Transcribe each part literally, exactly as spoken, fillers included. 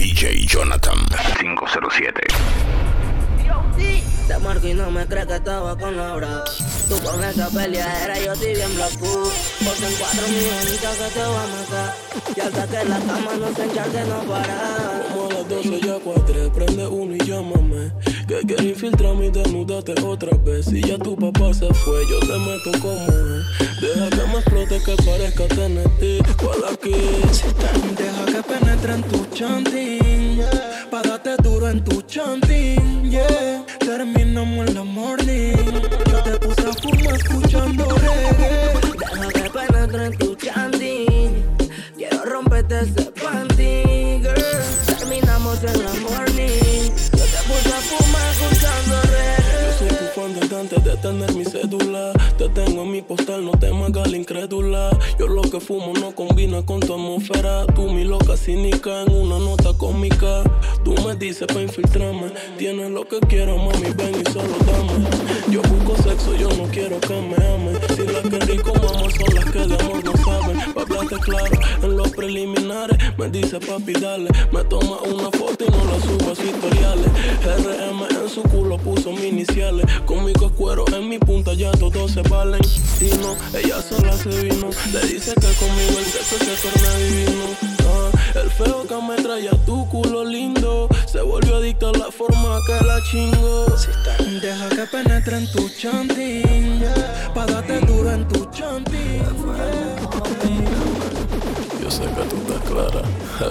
D J Jonathan cinco cero siete. Te marco y no me crees que estaba con Laura. Tú con esa peleadera, yo estoy bien bloqueado. Porque en cuatro millonitas que te voy a matar. Y hasta que la cama no se encharque no para. Como a las doce ya cuadré, prende uno y llámame. Que quiero infiltrarme y desnudarte otra vez. Si ya tu papá se fue, yo te meto como es. Deja que me explote, que parezca T N T. ¿Cuál aquí? Deja que penetre en tu chantín, yeah. Pa' darte duro en tu chantín, yeah. Terminamos en la morning. Yo te puse a fumar escuchando reggae. Deja que penetre en tu chantín. Quiero romperte ese panty, girl. Terminamos en la morning. Yo te puse a fumar escuchando reggae. Yo soy tu fan desde antes de tener mi cédula. Te tengo en mi postal, no te hagas la incrédula. Yo lo que fumo no combina con tu atmósfera. Tú mi loca cínica en una nota cómica. Tú me dices pa' infiltrarme. Tienes lo que quiero, mami, ven y solo dame. Yo busco sexo, yo no quiero que me amen. Si las que rico mamo son las que de amor no saben. Pa' hablarte claro, en los preliminares me dice papi dale. Me toma una foto y no la subo a sus historiales. R M en su culo puso mis iniciales. Conmigo es cuero, en mi punta ya todos se valen. Y no, ella sola se vino. Le dice que conmigo el sexo se torna divino. Ah, el feo que me traía tu culo lindo se volvió adicto a la forma que la chingo. Deja que penetre en tu chantín, yeah. Pa' darte duro en tu chantín, yeah. Yo sé que tú estás clara.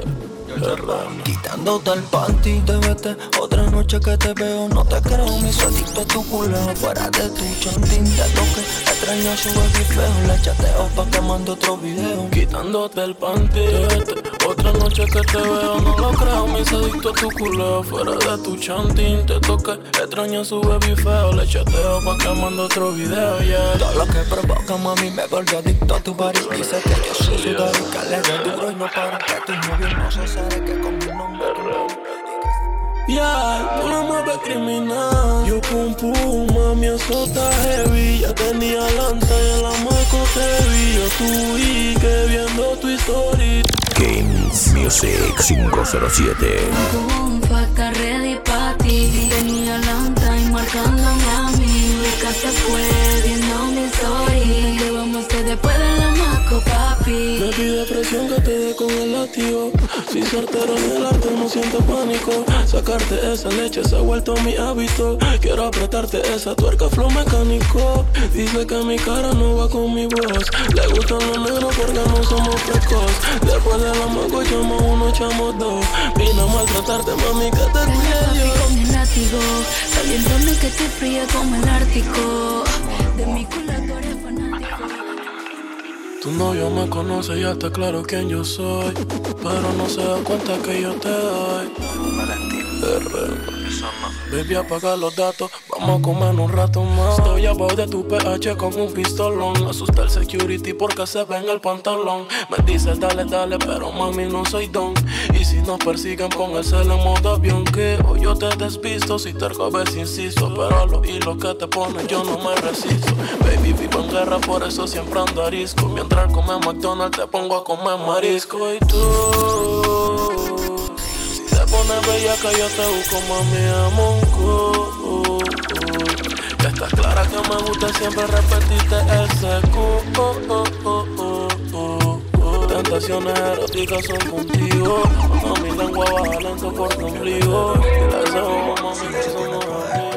Quitándote el panty, te vete. Otra noche que te veo, no te creo. Me hizo adicto a tu culo, fuera de tu chantín. Te toque, extraño su baby feo. Le chateo pa' que mande otro video. Quitándote el panty, te vete. Otra noche que te veo, no lo creo. Me hizo adicto a tu culo, fuera de tu chantín. Te toque, extraño su baby feo. Le chateo pa' que mande otro video, yeah. Todo lo que provoca, mami, me volvió adicto a tu body. Dice que yo soy su daddy, que le doy duro y no paro. Que tus novios no se sabe que con mi nombre. Yeah, tú la mueves criminal. Yo pum pum, mami, eso está heavy. Ya tenía lanta y en la moco te vi. Yo tuve que viendo tu historia. Games Music cinco cero siete. Boom, falta ready pa' ti. Tenía lanta y marcándome a mí. Rica se fue viendo mi story. ¿Qué vamos a hacer después de la maco, papi? Me pide presión que te dé con el latido. Si certero en el arte no siento pánico. Sacarte esa leche se ha vuelto mi hábito. Quiero apretarte esa tuerca flow mecánico. Dice que mi cara no va con mi voz. Le gustan los negros porque no somos frescos. Después de la mago echamos uno, echamos dos. Vine a maltratarte, mami, que te ríe yo. Con el látigo, caliéntame que te fríe como el Ártico. De mi culo tú eres fanático. Tu novio me conoce, ya está claro quién yo soy. Pero no se da cuenta que yo te doy. R. Baby, apaga los datos, vamos a comer un rato más. Estoy abajo de tu P H con un pistolón. Asusta el security porque se ve en el pantalón. Me dice dale, dale, pero mami no soy don. Y si nos persiguen, póngase en modo avión. Que hoy yo te despisto, si terco ves insisto. Pero a los hilos que te ponen yo no me resisto. Baby, vivo en guerra, por eso siempre ando arisco. Mientras come McDonald's te pongo a comer marisco. Y tú, te pones bella que yo te busco, mami, amo un cu. Ya estás clara que me gusta siempre repetirte ese cu. Tentaciones eróticas son contigo. Mami, lengua baja lento por tu ombligo. Y la deseo, mami, que somos amigos.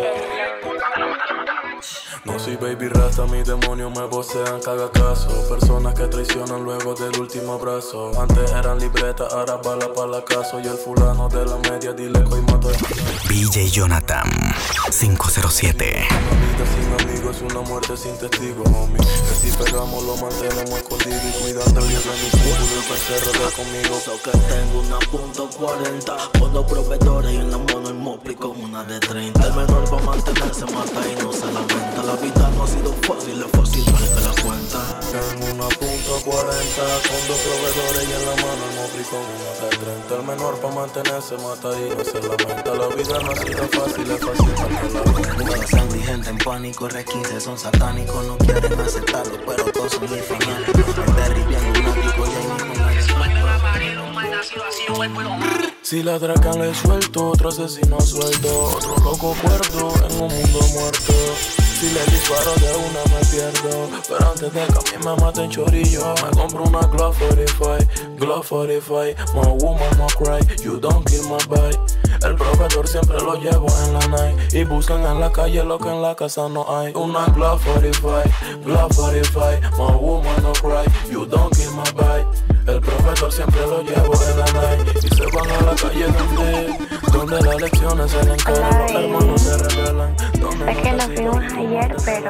No soy baby rasta, mis demonios me vocean, caga caso. Personas que traicionan luego del último abrazo. Antes eran libretas, ahora bala para la casa. Y el fulano de la media, dile que hoy mato. D J Jonathan cinco cero siete. Una vida sin amigos es una muerte sin testigos, homie. Que si pegamos lo mantenemos escondido y cuidando bien de mi círculo y que se rodea conmigo. So que tengo una punto cuarenta con dos proveedores y en la mano el mopli con una de treinta. El menor va a mantenerse, mata y no se lamenta. La vida no ha sido fácil, es fácil para que la cuenta. Tengo una punto cuarenta con dos proveedores y en la mano el mopli con una de treinta. El menor para mantenerse, mata y no se lamenta. La vida no ha sido fácil, es fácil para que la cuenta. Mucha sangre y gente en pánico, R quince son satánicos, no quieren aceptarlo, pero todos son infernales. El derribiendo un ático y ahí mismo la Si la atracan le suelto, otro asesino suelto, otro loco cuerdo en un mundo muerto. Si le disparo de una me pierdo, pero antes de que a mí me maten chorillo, me compro una Glock cuarenta y cinco, Glock cuarenta y cinco, my woman no cry, you don't kill my bite. El profesor siempre lo llevo en la night y buscan en la calle lo que en la casa no hay. Una Glock cuarenta y cinco, Glock cuarenta y cinco, my woman no cry, you don't kill my bite. El profesor siempre lo llevo en la night y se van a la calle donde, donde las lecciones se leen caras, los hermanos se revelan. Sé que nos fuimos ayer, pero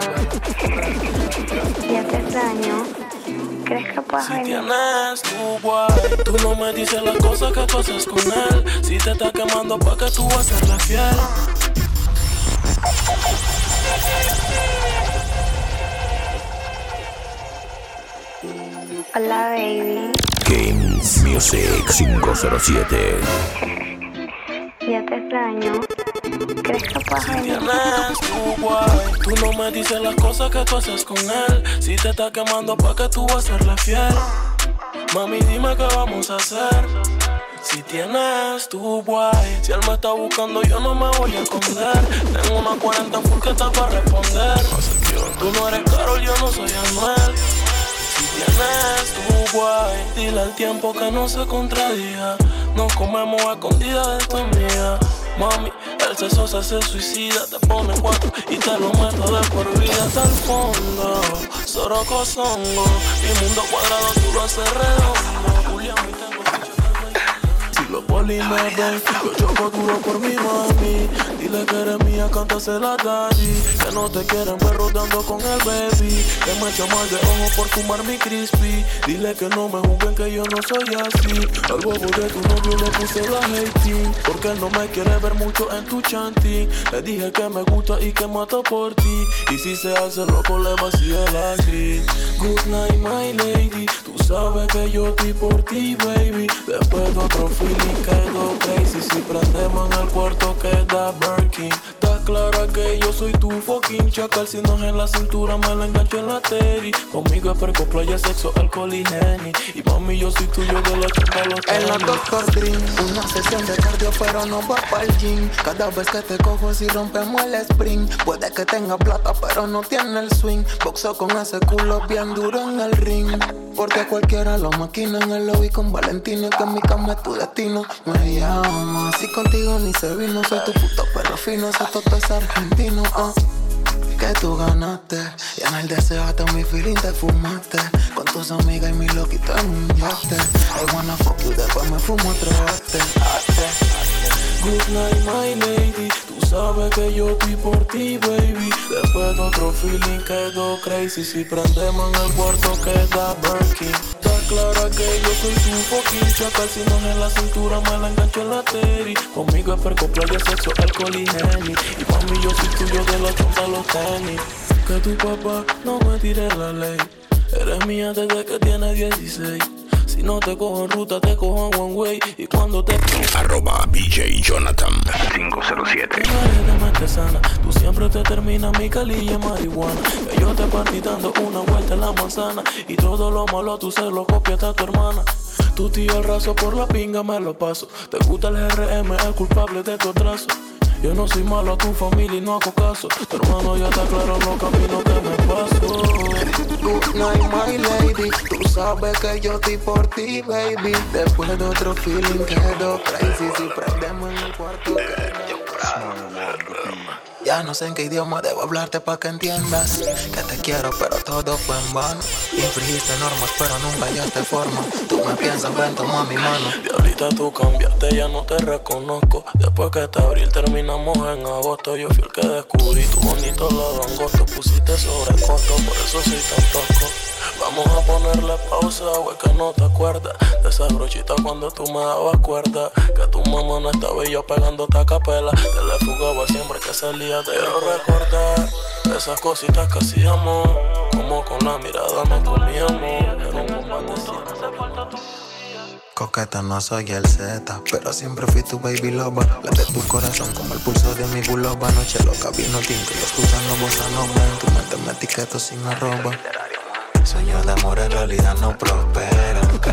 ya te extraño. ¿Crees que puedas si venir? tienes tu guay, tú no me dices las cosas que tú haces con él. Si te está quemando, ¿pa' que tú vas a serle fiel? Hola, baby. Games Music cinco cero siete. Ya te extraño. ¿Crees que puedas Si venir? tienes tu guay, tú no me dices las cosas que tú haces con él. Si te está quemando, ¿pa' que tú vas a serle fiel? Mami, dime qué vamos a hacer. Si tienes tu guay, si él me está buscando, yo no me voy a esconder. Tengo una cuarenta full que está para responder. Tú no eres Karol, yo no soy Anuel. Si tienes tu guay, dile al tiempo que no se contradiga. Nos comemos a escondidas de tu amiga. Mami, el sexo se hace suicida. Te pone cuatro y te lo meto de por vida hasta el fondo. Soroco songo, mi mundo cuadrado tú lo haces redondo. Julián, y tengo si los polis me ven, yo choco duro por mi mami. Dile que eres mía, cántasela a daddy. Que no te quieren ver rodando con el baby. Que me echa mal de ojo por fumar mi crispy. Dile que no me juzguen que yo no soy así. Al bobo de tu novio le puse la hating, porque él no me quiere ver mucho en tu chanting. Le dije que me gusta y que mato por ti. Y si se hace loco le vacíe la así. Good night my lady, tú sabes que yo estoy por ti baby. Después de otro feeling quedo crazy. Si prendemos en el cuarto queda Birkin. Está clara que yo soy tu fucking chacal. Si no es en la cintura me la engancho en la teri. Conmigo es perco, playa, sexo, alcohol y Henny. Y mami yo soy tuyo de la chumba los tenis. En la doctor Dream, una sesión de cardio pero no va pa'l gym. Cada vez que te cojo si rompemos el sprint. Puede que tenga plata pero no tiene el swing. Boxeo con ese culo bien duro en el ring. Porque cualquiera lo maquina en el lobby con Valentino. Que en mi cama es tu destino. Me llama, así contigo ni se vino. Soy tu puto perro fino, ese toto es argentino. uh. Que tú ganaste y en el deseo hasta mi feeling te fumaste. Con tus amigas y mi loquito en un yate. I wanna fuck you, después me fumo otro arte. Good night my lady, tú sabes que yo estoy por ti baby. Después de otro feeling quedo crazy. Si prendemos en el cuarto queda Birkin. Está clara que yo soy tu fucking chacal. Si no es en la cintura me la engancho en la teri. Conmigo es perco, playa, sexo, alcohol y Henny. Y mami yo soy tuyo de la chonta los tenis. Que tu papá no me tire la ley. Eres mía desde que tienes dieciséis. Si no te cojo en ruta, te cojo en one way. Y cuando te Arroba B J Jonathan cinco cero siete. tú eres de mente sana, tú siempre te terminas mi calilla en marihuana. Que yo te partí dando una vuelta en la manzana. Y todo lo malo tú se lo copias a tu hermana. Tu tío el raso por la pinga me lo paso. Te gusta el G R M, el culpable de tu atraso. Yo no soy malo a tu familia y no hago caso. Tu hermano ya está claro los caminos que me paso. Good night my lady, tú sabes que yo estoy por ti baby. Después de otro feeling quedo crazy. Si prendemos en el cuarto quedo ya no sé en qué idioma debo hablarte pa' que entiendas que te quiero pero todo fue en vano. Infringiste normas pero nunca hallaste forma. Tú me piensas, ven, toma mi mano. Diablita tú cambiaste, ya no te reconozco. Después que te abril terminamos en agosto. Yo fui el que descubrí tu bonito lado angosto. Pusiste sobrecosto, por eso soy tan tosco. Vamos a ponerle pausa, güey, que no te acuerdas de esa brochita cuando tú me dabas cuerda. Que tu mamá no estaba y yo pegándote a capela. Te le fugaba siempre que salía. Te quiero recordar esas cositas que hacíamos. Como con la mirada nos comíamos. Era un combate sin hace falta tu... Coqueta no soy el Z, pero siempre fui tu baby lover. La de tu corazón como el pulso de mi buloba. Noche loca, vino tinto y escuchando bossa nova. En tu mente me etiqueto sin arroba. Sueños de amor en realidad no prosperan.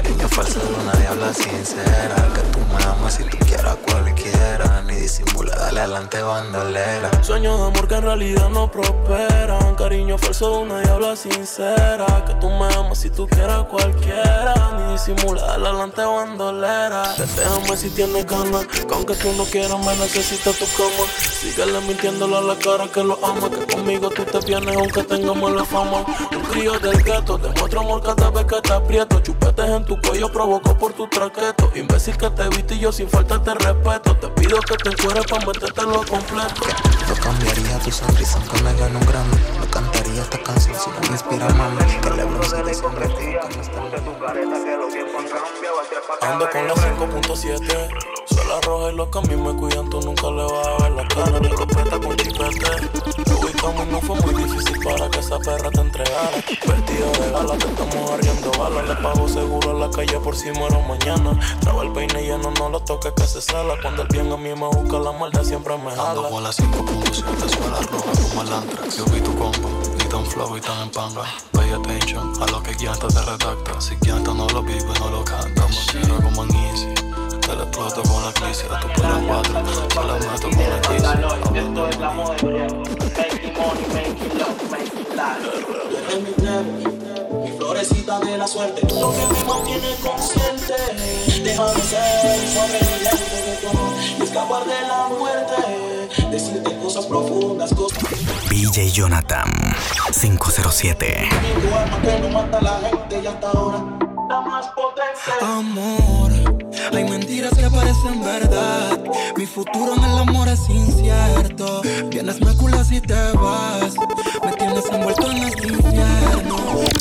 Cariño falso de una diabla sincera, que tú me amas si tú quieras cualquiera, ni disimula, dale adelante bandolera. Sueños de amor que en realidad no prosperan, cariño falso de una diabla sincera, que tú me amas si tú quieras cualquiera, ni disimula, dale adelante bandolera. Déjame si tienes ganas, que aunque tú no quieras me necesitas tu cama. Síguele mintiéndole a la cara que lo ama, que conmigo tú te vienes aunque tengamos la fama. Un crío del gueto, demuestro amor cada vez que te aprieto. Chupetes en tu cuello provoco por tu traqueto. Imbécil que te viste y yo sin falta te respeto. Te pido que te encueres pa' metértelo completo. Yo cambiaría tu sonrisa aunque me gane un Grammy. No cantaría esta canción si no me inspira mami. Que le bronce de convertir que no está en tu careta que los tiempos han cambiado. Ando con la cinco punto siete. Suela roja y los que a mí me cuidan, tú nunca le vas a ver la cara. Te lo presta con chipete. Lo ubicamos y no fue muy difícil para que esa perra te entregara. Vestido de gala, te estamos arriendo balas. Le pago seguro en la calle por si muero mañana. Traba el peine lleno, no lo toques que se sala. Cuando el bien a mí me busca, la maldad siempre me jala. Ando con la cinco punto siete, suela roja como el Antrax. Yo vi tu combo, y tan flow y tan en panga. Pay attention a lo que Gianta te redacta. Si Gianta no lo vive, no lo canta. Manera como en Easy. Te la exploto con la crisis, a tu pelo cuatro. Se la meto con la crisis. Esto es la moda, making money, making love, making life. Es mi trebo, mi florecita de la suerte. Lo que me mantiene consciente. Déjame ser sobreviviente de todo y escapar de la muerte. Decirte cosas profundas, cosas. D J Jonathan cinco cero siete. Tu alma que no mata a la gente y hasta ahora la más potente. Amor, hay mentiras que parecen verdad. Mi futuro en el amor es incierto. Vienes, me culas y te vas. Me tienes envuelto en este infierno.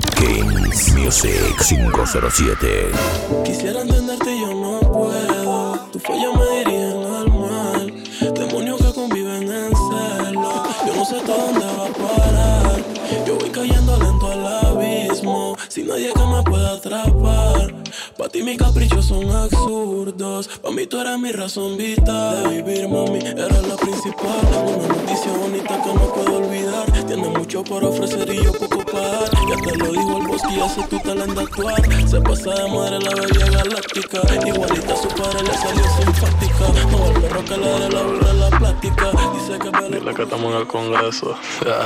Kings Music cinco cero siete. Quisiera entenderte y yo no puedo. Tu falla me dirigen al mal. Demonios que conviven en celo. Yo no sé hasta dónde va a parar. Yo voy cayendo lento al abismo, sin nadie que me pueda atrapar. Pa' ti mis caprichos son absurdos. Pa' mí tú eres mi razón vital de vivir, mami, eres la principal. Una noticia bonita que no puedo olvidar. Tienes mucho por ofrecer y yo poco para dar. Ya te lo digo el bosque y ese es tu talento de actuar. Se pasa de madre la bella galáctica. Igualita a su padre le salió simpática. No el perro que le dé la burra en la plástica. Dice que me dile que estamos en el congreso.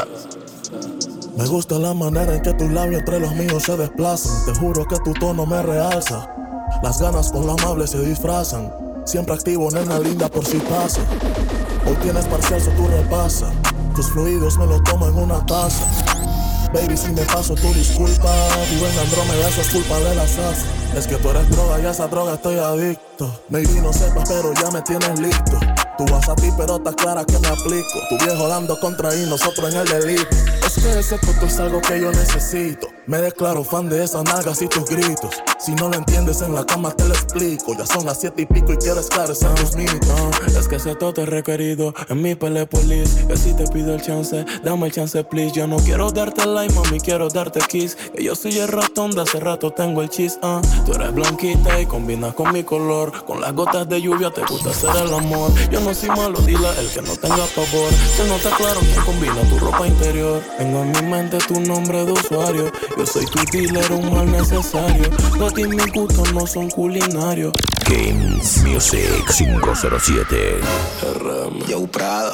Me gusta la manera en que tus labios entre los míos se desplazan. Te juro que tu tono me realza. Las ganas con lo amable se disfrazan. Siempre activo, nena linda, por si pasa. Hoy tienes parcial, so tú repasa. Tus fluidos me lo tomo en una taza. Baby, si me paso tu disculpa. Vivo en Andrómeda, eso es culpa de la salsa. Es que tú eres droga y a esa droga estoy adicto. Maybe no sepas, pero ya me tienes listo. Tú vas a ti, pero está clara que me aplico. Tu viejo dando contra y nosotros en el delito. Es que ese puto es algo que yo necesito. Me declaro fan de esas nalgas y tus gritos. Si no lo entiendes en la cama te lo explico. Ya son las siete y pico y quiero esclarecer tus mitos. Es que ese todo es requerido en mi pele police. Que si te pido el chance, dame el chance please. Yo no quiero darte like, mami, quiero darte kiss. Que yo soy el ratón, de hace rato tengo el cheese, uh. Tú eres blanquita y combinas con mi color. Con las gotas de lluvia te gusta hacer el amor. Yo no soy malo, dile el que no tenga pavor. Se nota claro quién combina tu ropa interior. Tengo en mi mente tu nombre de usuario. Yo soy tu dealer, un mal necesario. Para ti mis gustos no son culinarios. Kings Music cinco cero siete. R M. Yo Prado.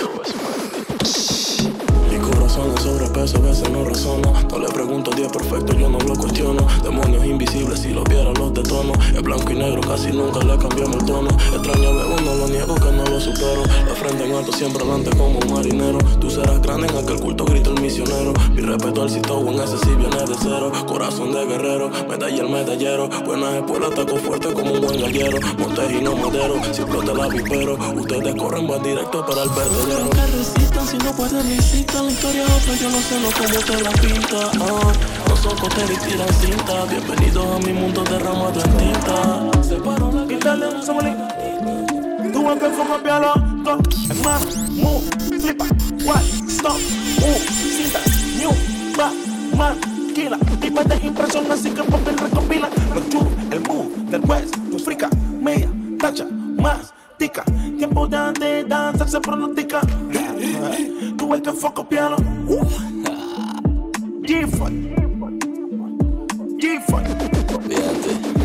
Mi corazón en sobrepeso, a veces no razona. No le pregunto diez perfecto, yo no lo cuestiono. Demonios invisibles, si los viera los detono. Es blanco y negro, casi nunca le cambiamos el tono. Extraño bebo, no lo niego, que no lo supero. La frente en alto, siempre adelante como un marinero. Tú serás grande en aquel culto, grita el misionero. Mi respeto al cito, en ese sí viene de cero. Corazón de guerrero, medalla el medallero. Buenas espuelas, taco fuerte como un buen gallero. Montes y no madero, si explota el avispero. Ustedes corren, van directo para el vertedero. Que resistan, si no pueden resistir. La historia es otra, yo no sé no cómo te la pinta. Ah, no son coteros y tiran cinta. Bienvenidos a mi mundo derramado en tinta. Separo la guitarra, no se molesta. Tú ves que fuego piano, go, hermano, move, flipa, what, stop, move, cinta, new, va, maquila. Mi mente impresiona, así que papi recopila. Los churros, el move, del west, tu frica, media, tacha, más, tica. Tiempo de de danzar se pronostica. Tú ves que fuego piano, uh, G-Fun, G-Fun. Fíjate.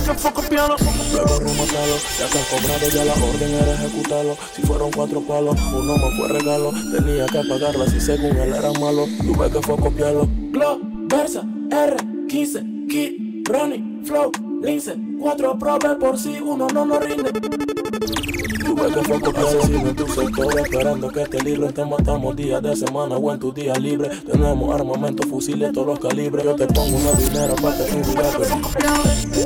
que fue copiarlo. Luego rematarlo, ya te han cobrado, ya la orden era ejecutarlo. Si fueron cuatro palos, uno me fue regalo. Tenía que pagarla si según él era malo. Tuve que fue copiarlo. Glow, Versa, R, quince, Kid, Ronnie, Flow, Lince. Cuatro probes por si uno no nos rinde. Tuve que fue copiarlo sin en tu sector, esperando que te libre. Te matamos días de semana o en tu día libre. Tenemos armamento, fusiles, todos los calibres. Yo te pongo una dinero para que tu vida te...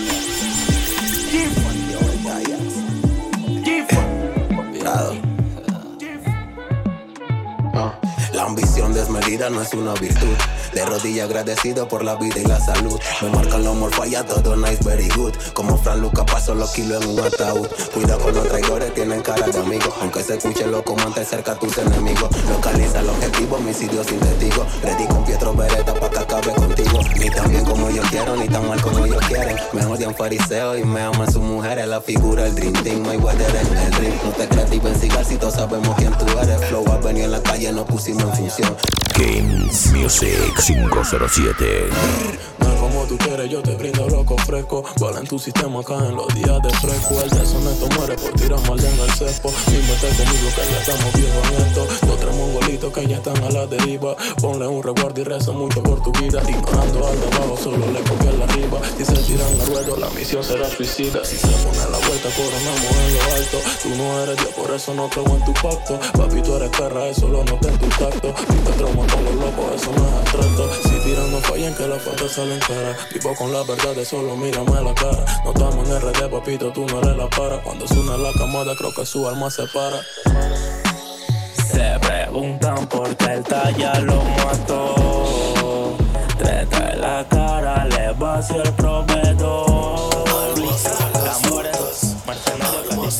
La ambición desmedida no es una virtud. De rodilla agradecido por la vida y la salud. Me marcan los morfallas, todo nice, very good. Como Fran Luca paso los kilos en un ataúd. Cuida con los traidores, tienen cara de amigos. Aunque se escuche loco, mantén cerca a tus enemigos. Localiza el objetivo, homicidio sin testigo. Ready con Pietro Beretta pa' que acabe contigo. Ni tan bien como yo quiero, ni tan mal como ellos quieren. Me odian fariseos y me aman sus mujeres. La figura, el dream team, my weather en el ring. No te creas tipo en cigar si todos sabemos quién tú eres. Flow ha venido en la calle, nos pusimos en función. Games Music cinco cero siete. No es como tú quieres, yo te brindo loco fresco. Vale en tu sistema, caen los días de fresco. El deshonesto muere por tirar mal en el cepo. Y mete conmigo que ya estamos viejos en esto. Dos tres mongolitos que ya están a la deriva. Ponle un resguardo y reza mucho por tu vida. Ignorando al de abajo, solo le copias la arriba. Si se tiran la rueda, la misión será suicida. Si se pone la vuelta, coronamos en lo alto. Tú no eres Dios, por eso no creo en tu pacto. Papi, tú eres perra, eso lo noté en tu tacto. Y te trauma con los locos, eso no es abstracto. Si tiran no fallan, que las fotos salen cara. Vivo con la verdad de solo mírame la cara. No estamos en R D, papito, tú no eres la para. Cuando suena la camada, creo que su alma se para. Se preguntan por qué el talla lo mató. Treta en la cara, le vació el proveedor. Tambores, mercenarios,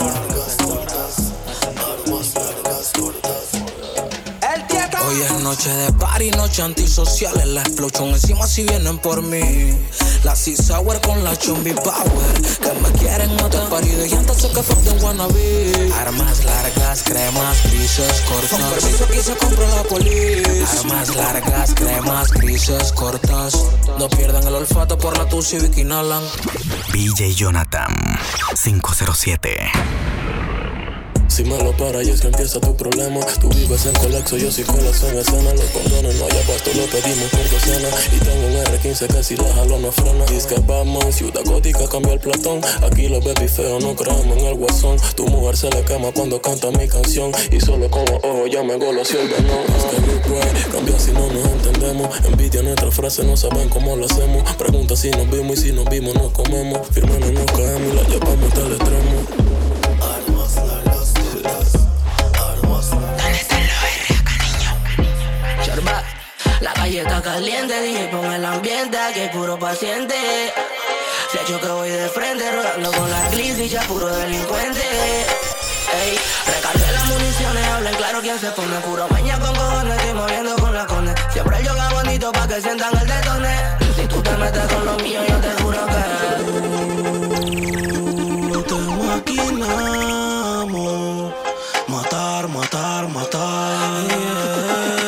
hoy es noche de party, noche antisocial. En la explosion encima si vienen por mí. La C-Sour con la Chumbi Power. Que me quieren matar, party de llantas, sé que fucking wannabe. Armas largas, cremas, grises, cortas. Con permiso aquí se compra la policía. Armas largas, cremas, grises, cortas. No pierdan el olfato por la tusi y que inhalan. D J Jonathan cinco cero siete. Si me lo para y es que empieza tu problema. Tú vives en colapso, yo soy colapso en escena. Los condones no hay abasto, lo pedimos por docena. Y tengo un R quince que si la jalo no frena. Dice que Batman, ciudad gótica, cambia el platón. Aquí los baby feos no creemos en el guasón. Tu mujer se le quema cuando canta mi canción. Y solo con los ojos ya me goloció el venón. Es que Big Boy cambia si no nos entendemos. Envidia nuestra frase, no saben cómo lo hacemos. Pregunta si nos vimos y si nos vimos nos comemos. Firme no nos caemos y la llevamos hasta el extremo. La calle está caliente, dije pon el ambiente, aquí hay puro paciente. Se ha hecho que voy de frente, rodando con la crisis, ya puro delincuente. Ey, recargué las municiones, hablen claro quién se pone puro maña con cojones, estoy moviendo con la conde. Siempre el yoga bonito pa' que sientan el detone. Si tú te metes con lo mío, yo te juro que no te maquinamos. Matar, matar, matar, yeah.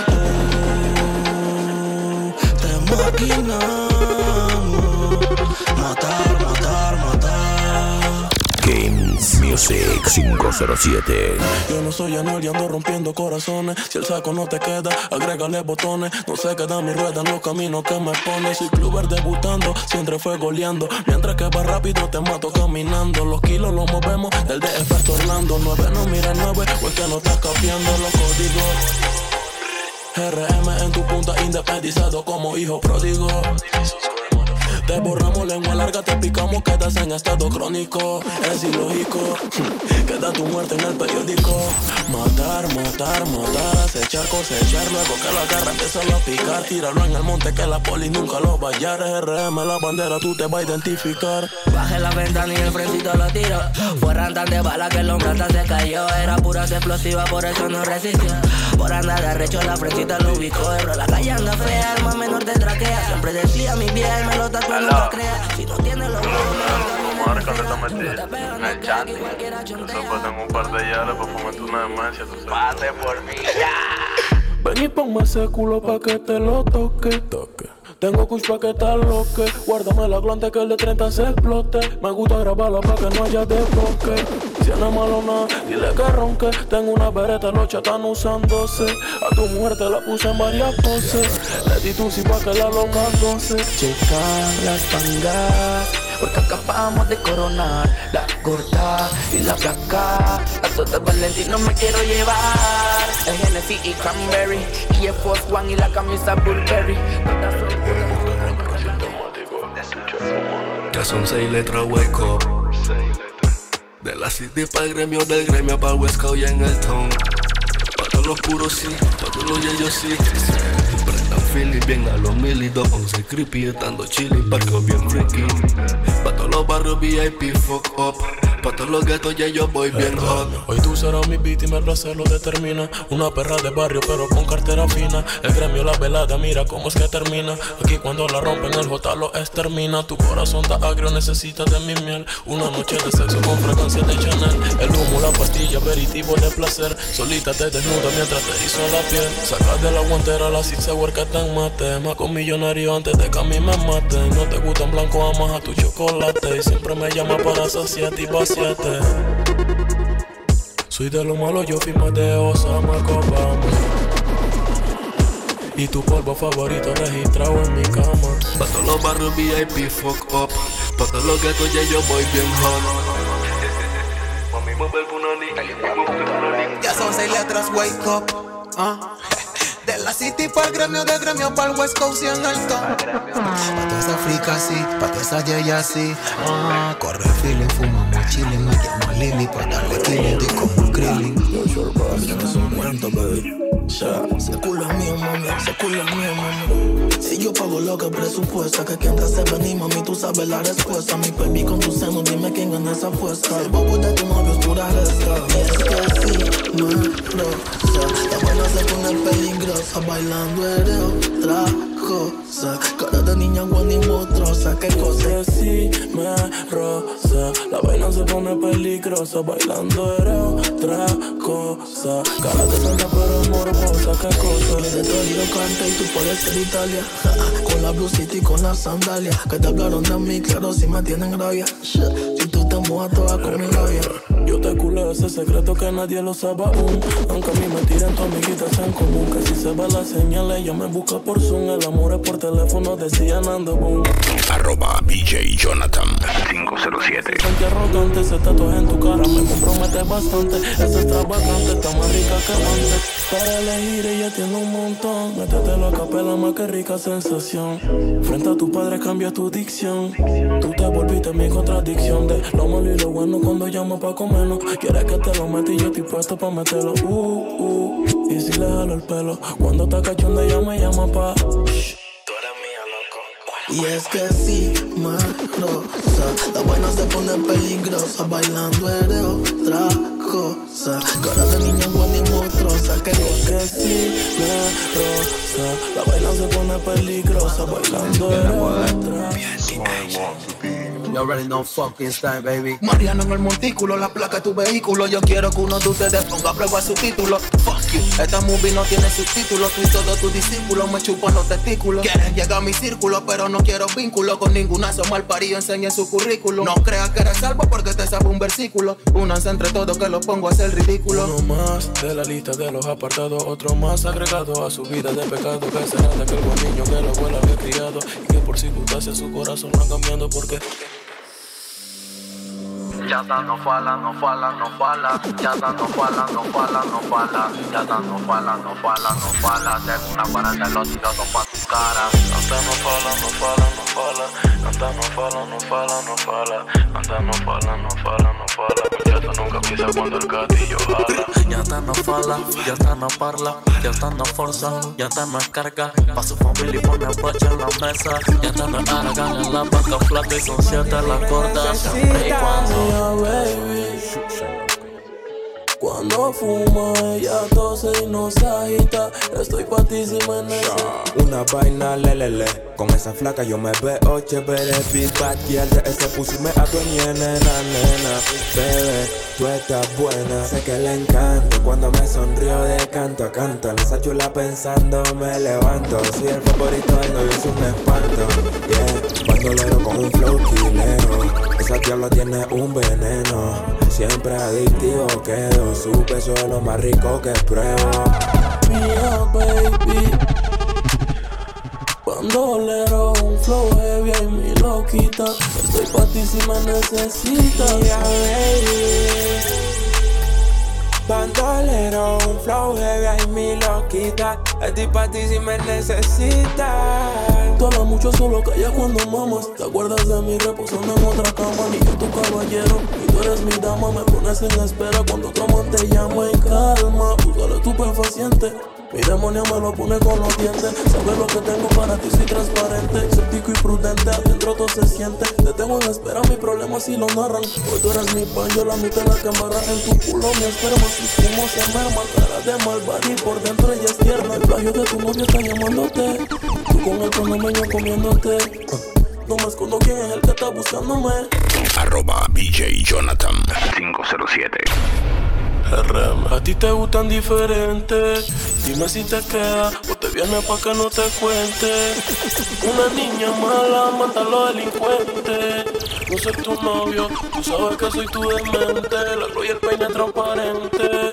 Maquinamos, matar, matar, matar. Games Music cinco cero siete. Yo no soy Anuel y ando rompiendo corazones. Si el saco no te queda, agrégale botones. No se queda mi rueda en los caminos que me pone. Soy cluber debutando, siempre fue goleando. Mientras que va rápido te mato caminando. Los kilos los movemos del D F hasta Orlando. Nueve no mira nueve, o es que no estás capiando los códigos. R M en tu punta, independizado como hijo pródigo. Te borramos lengua larga, te picamos, quedas en estado crónico. Es ilógico, queda tu muerte en el periódico. Matar, matar, matar, acechar, cosechar. Luego que la garra empieza a picar. Tíralo en el monte que la poli nunca lo va a hallar. R M la bandera, tú te vas a identificar. Bajé la ventana y el frencito lo tiro. Fueran tan de bala que el hombre hasta se cayó. Era pura explosiva, por eso no resistió. Por andar de arrecho la frencita lo ubicó. Pero la calle anda fea, el más menor te traquea. Siempre decía mi vieja y me lo tatuó. No creas, si no tienes los huevos, como ahora cuando te metí en el chanti. Eso fue en un par de llaves para fumarte una demencia. Pase por mí ya. Ven y ponme ese culo pa' que te lo toque. Tengo kush pa' que te aloque. Guárdame la glante que el de treinta se explote. Me gusta grabarla para que no haya desbloque. Si no es malo nada, dile que ronque. Tengo una bereta, los chats están usándose. A tu mujer te la puse en varias poses. Le di tu si pa' que la loca goce. Checa las tangas, porque acabamos de coronar la gorda y la placa. A todo Valentino me quiero llevar. El Genesis y Cranberry, y el Force One y la camisa Burberry. Ya son seis letras, wake up. De la city pa'l gremio, del gremio pa'l West Coast y en el town. Pa' todos los puros sí, pa' todos los yeyos sí. Prendan Philly bien a los mil y dos once creepy. Estando chilly, parqueo bien freaky. Pa' todos los barrios V I P, fuck up. Pa' todos los guetos ya yo voy bien hot. Hoy tú serás mi víctima, el placer lo determina. Una perra de barrio pero con cartera fina. El gremio, la velada, mira cómo es que termina. Aquí cuando la rompen el J lo extermina. Tu corazón está agrio, necesitas de mi miel. Una noche de sexo con fragancia de Chanel. El humo, la pastilla, aperitivo de placer. Solita te desnuda mientras te hizo la piel. Sacas de la guantera la six hour que te mate. Más con millonario antes de que a mí me maten. No te gustan blanco, amas a tu chocolate. Y siempre me llama para saciarte y vaciarte. Soy de lo malo, yo fui Mateo, Osama, Obama. Y tu polvo favorito registrado en mi cama. Pa' todos los barrios V I P, fuck up. Pa' todos los gatos ya yo voy bien hot. Mami, mueve el punani. Ya son seis letras, wake up. uh. De la city pa'l gremio, de gremio pa'l West Coast y en el town. Pa' toda esa frica sí, pa' toda esa yeya sí. uh. Corre feeling, fumamos chilling. Me llamo Lily pa' darle killing. Estoy como un Krillin. No son muertos, baby. Ese culo es mío, mami, ese culo es mío, mami. Si yo pago lo que presupuesta, que quien te hace venir, mami, tú sabes la respuesta. Mi baby con tu seno, dime quién gana esa apuesta. El bobo de tu novio es pura resta. Y es que sí, no es rosa. La buena se pone peligrosa, bailando eres otra cosa. Cara de niña guana y monstruosa, qué cosa. Que sí me rosa. La vaina se pone peligrosa, bailando eres otra cosa. Cara de santa pero morbosa, qué cosa. De todo yo canta y tú puedes ser Italia. Con la blusita y con la sandalia. Que te hablaron de mí, claro, si me tienen rabia. Si tú te mojas toda con mi labia. Yo te culeo ese secreto que nadie lo sabe aún. Aunque a mí me tiren tu amiguitas en común. Que si se va la señal ella me busca por Zoom. El amor es por teléfono, decía Nando Boom. Arroba D J Jonathan cinco cero siete. Gente arrogante, ese tatuaje en tu cara me compromete bastante. Es extravagante, está más rica que antes. Para elegir ella tiene un montón. Métetelo a capela, más que rica sensación. Frente a tu padre cambia tu dicción. Tú te volviste mi contradicción. De lo malo y lo bueno cuando llamo pa' comernos. Quieres que te lo meta y yo estoy puesto pa' meterlo. Uh, uh, y si le jalo el pelo. Cuando está cachonda ella me llama pa'. Y es que sí, me rosa. La buena se pone peligrosa, bailando eres otra cosa. Cara de niña guana y monstruosa, que que sí, me rosa. La vaina se pone peligrosa, bailando eres otra cosa. You already know fucking style, baby. Mariano en el montículo, la placa de tu vehículo. Yo quiero que uno de ustedes ponga a prueba su título. Fuck you, esta movie no tiene subtítulos. Tú y todos tus discípulos me chupan los testículos. Quieren llegar a mi círculo, pero no quiero vínculo con ninguna. Son mal parido, enseñen su currículum. No creas que eres salvo porque te sabe un versículo. Únanse entre todos que los pongo a hacer ridículo. Uno más de la lista de los apartados. Otro más agregado a su vida de pecado. Que será de aquel buen niño que la abuela había criado. Y que por circunstancias su corazón va cambiando porque... Ya está, no fala, no fala, no fala. Ya está, no fala, no fala, no fala. Ya está, no fala, no fala, no fala. Tengo una cuarenta de los tiros pa' tu cara. Anda, no fala, no fala, no fala. Anda, no fala, no fala, no fala. Anda, no fala, no fala, no fala. Muchacho nunca pisa cuando el gatillo jala. Ya está, no fala, ya está, no parla. Ya está, no forza, ya está, no es carga. Pa' su familia y pone broche en la mesa. Ya está, no es argan en la vaca flaca y son siete las cortas. Siempre y cuando baby. Cuando fuma ella tose y no se agita. Estoy patísima en esa. Una vaina lelele. Con esa flaca yo me veo chévere. Big bad girl de ese pussy me adueñé, nena, nena. Bebé, tú estás buena. Sé que le encanta cuando me sonrío de canto a canto. En esa chula pensando me levanto. Soy el favorito del novio, es un espanto. Yeah. bandolero con un flow killero. Esa diabla tiene un veneno. Siempre adictivo quedo. Su beso es lo más rico que pruebo. Mía, baby. Bandolero, un flow heavy y mi loquita. Estoy pa' ti si me necesitas. Yeah, baby. Bandolero, un flow heavy, ay mi loquita. Estoy pa' ti si me necesitas. Tú hablas mucho, solo callas cuando mamas. ¿Te acuerdas de mí reposando en otra cama? Ni yo tu caballero, y tú eres mi dama. Me pones en espera cuando otro man te llama. Y calma, usa el estupefaciente. Mi demonio me lo pone con los dientes. Sabes lo que tengo para ti, soy transparente. Escéptico y prudente, adentro todo se siente. Te tengo en espera, mis problemas si lo narran. Hoy tú eres mi pan, yo la mitad la cámara. En tu culo mi esperma, si fumo se merma. Cara de malvada y por dentro ella es tierna. El plagio de tu novio está llamándote. Tú con el panameño comiéndote. No me escondo quién es el que está buscándome. Arroba B J Jonathan cinco cero siete. R M. A ti te gustan diferentes. Dime si te queda o te vienes pa' que no te cuente. Una niña mala mata a los delincuentes. No soy tu novio, tú sabes que soy tu demente. La gloria y el peine transparente.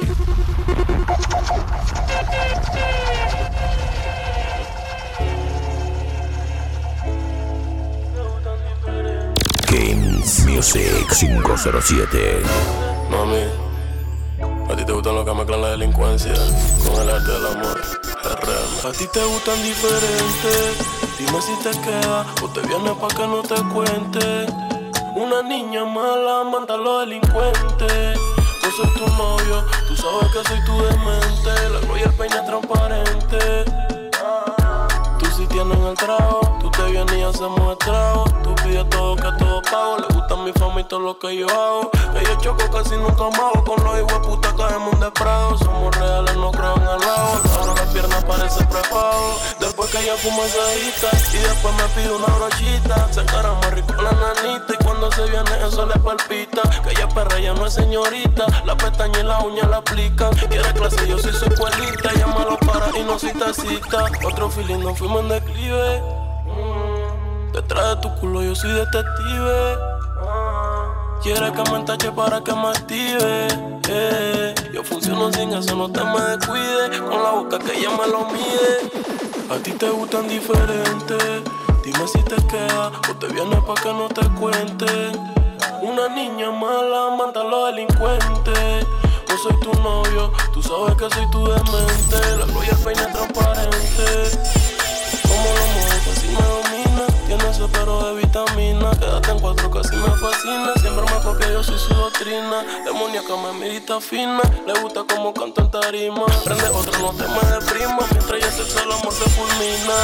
Kings Music cinco cero siete. Mami, a ti te gustan los que mezclan la delincuencia con el arte del amor. R M. A ti te gustan diferentes. Dime si te queda o te vienes pa' que no te cuente. Una niña mala mata a los delincuentes. Yo soy tu novio, tú sabes que soy tu demente. La gloria y el peine transparente. Tú sí tienes el trago, tú te vienes y hacemos estrago. Tú pides todo que todo pago. Le gusta mi fama y todo lo que yo hago. Que yo choco casi nunca me hago. Con los hijos de puta caemos en desprado. Somos reales, no creo en el lago. Ahora la pierna parece prepago. Después que ella fuma cejita y después me pide una brochita. Se encara más rico la nanita y cuando se viene eso le palpita. Que ella es perra, ella no es señorita. La pestaña y la uña la aplican. Quiere clase, yo soy su escuelita. Llámalo para y no cita cita. Otro feeling, no fuimos en declive. Mm. Detrás de tu culo yo soy detective. Quiere que me entache para que me active. Eh. Yo funciono sin eso, no te me descuide. Con la boca que ella me lo mide. A ti te gustan diferentes. Dime si te queda o te vienes pa' que no te cuente. Una niña mala mata a los delincuentes. No soy tu novio, tú sabes que soy tu demente. La gloria y el peine transparente. Como la mujer casi me domina. Tiene ese pero de vitamina. Quédate en cuatro casi me fascina. Siempre me copia, yo soy su doctrina. Demoníaca me mirita fina. Le gusta como canto en tarima. Prende otro, no te me deprima. Mientras ella sexo el amor se fulmina.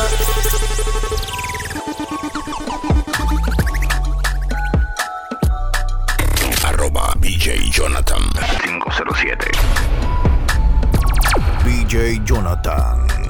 Arroba B J Jonathan cinco cero siete. B J Jonathan